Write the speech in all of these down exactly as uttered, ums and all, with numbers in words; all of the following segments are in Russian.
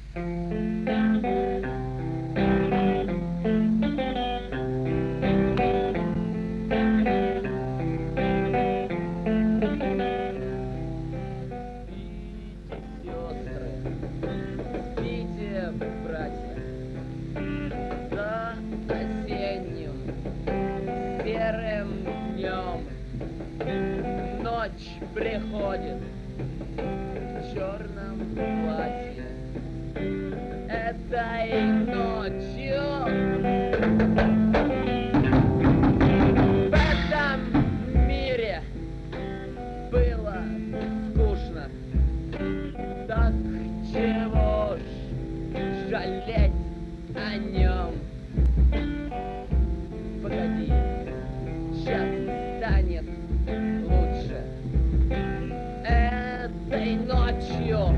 Ночь приходит в черном платье. Этой ночью в этом мире было скучно. Так чего ж жалеть о нем? Погоди, сейчас станет лучше. Этой ночью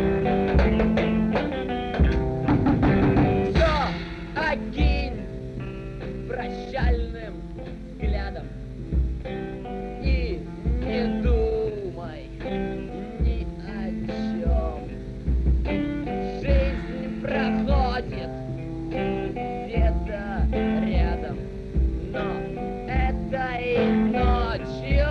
все окинь прощальным взглядом и не думай ни о чем. Жизнь проходит где-то рядом, но этой ночью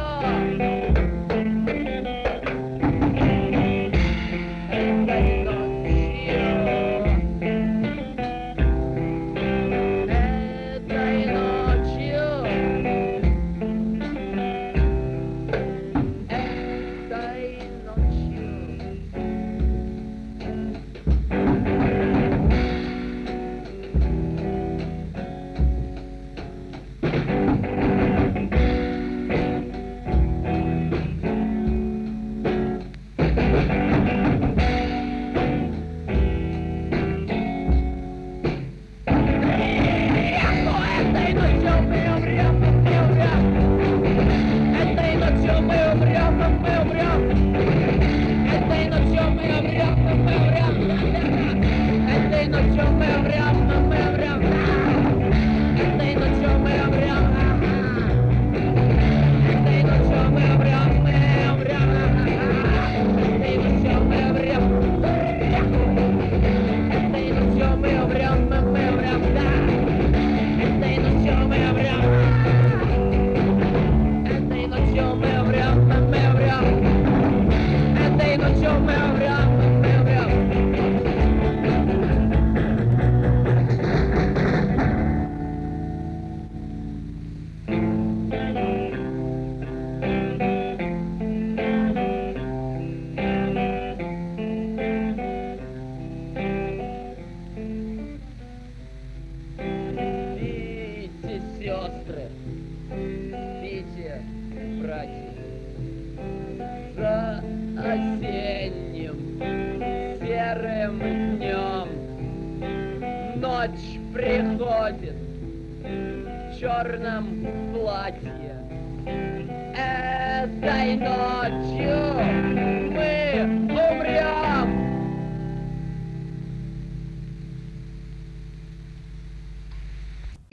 сестры, спите, братья, за осенним серым днем. Ночь приходит в черном платье. Этой ночью